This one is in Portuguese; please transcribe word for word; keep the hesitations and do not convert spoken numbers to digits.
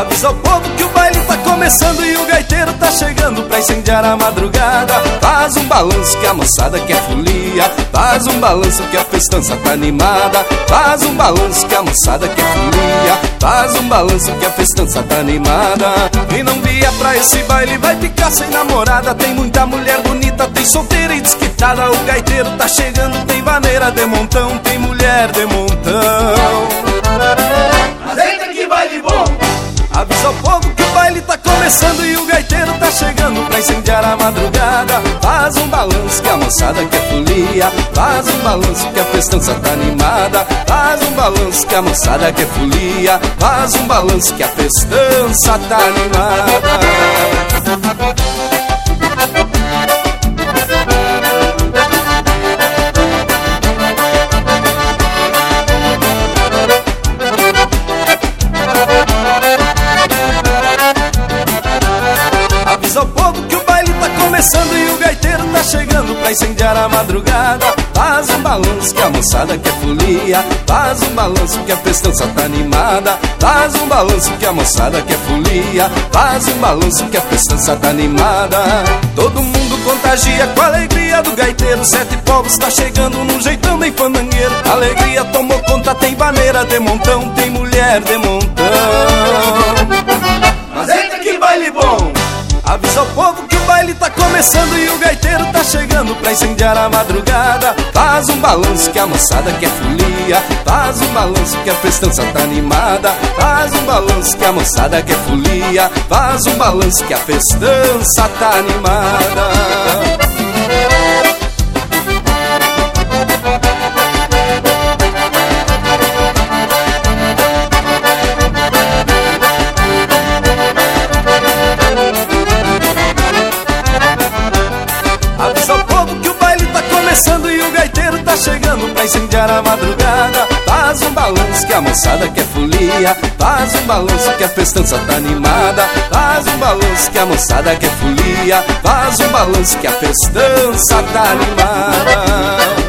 Avisa o povo que o baile tá começando e o gaiteiro tá chegando pra incendiar a madrugada. Faz um balanço que a moçada quer folia, faz um balanço que a festança tá animada. Faz um balanço que a moçada quer folia, faz um balanço que a festança tá animada. Quem não via pra esse baile vai ficar sem namorada. Tem muita mulher bonita, tem solteira e desquitada. O gaiteiro tá chegando, tem vaneira de montão, tem mulher de montão. Mas eita que baile bom! Avisa o povo que o baile tá começando e o gaiteiro tá chegando pra incendiar a madrugada. Faz um balanço que a moçada quer folia, faz um balanço que a festança tá animada. Faz um balanço que a moçada quer folia, faz um balanço que a festança tá animada. Avisa o povo que o baile tá começando e o gaiteiro tá chegando pra incendiar a madrugada. Faz um balanço que a moçada quer folia, faz um balanço que a festança tá animada. Faz um balanço que a moçada quer folia, faz um balanço que a festança tá animada. Todo mundo contagia com a alegria do gaiteiro. Sete povos tá chegando num jeitão bem fandangueiro. A alegria tomou conta, tem vaneira de montão, tem mulher de montão. Mas eita que baile bom! Avisa o povo que o baile tá começando e o gaiteiro tá chegando pra incendiar a madrugada. Faz um balanço que a moçada quer folia, faz um balanço que a festança tá animada. Faz um balanço que a moçada quer folia, faz um balanço que a festança tá animada. E o gaiteiro tá chegando pra incendiar a madrugada. Faz um balanço que a moçada quer folia, faz um balanço que a festança tá animada. Faz um balanço que a moçada quer folia, faz um balanço que a festança tá animada.